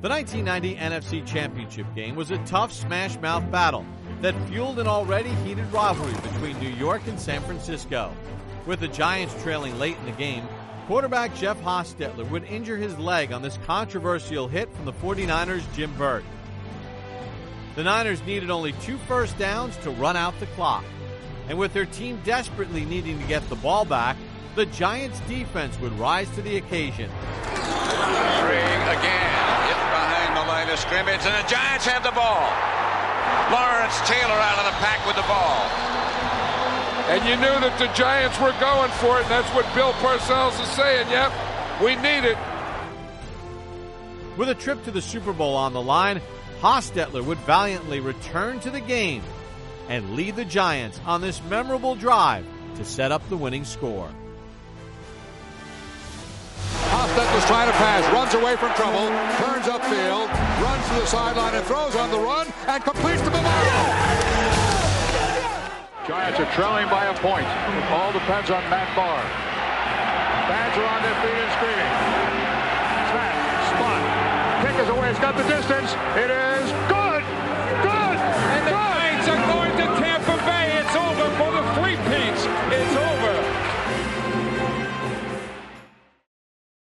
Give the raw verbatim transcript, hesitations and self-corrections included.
The nineteen ninety N F C Championship game was a tough smash-mouth battle that fueled an already heated rivalry between New York and San Francisco. With the Giants trailing late in the game, quarterback Jeff Hostetler would injure his leg on this controversial hit from the forty-niners' Jim Burt. The Niners needed only two first downs to run out the clock. And with their team desperately needing to get the ball back, the Giants' defense would rise to the occasion. Ring again, hit behind the line of scrimmage, and the Giants have the ball. Lawrence Taylor out of the pack with the ball. And you knew that the Giants were going for it, and that's what Bill Parcells is saying. Yep, we need it. With a trip to the Super Bowl on the line, Hostetler would valiantly return to the game and lead the Giants on this memorable drive to set up the winning score. Hostetler's trying to pass, runs away from trouble, turns upfield, runs to the sideline and throws on the run and completes to Bavaro. Giants are trailing by a point. It all depends on Matt Barr. Fans are on their feet and screaming. Snap, spot, kick is away. It's got the distance. It is.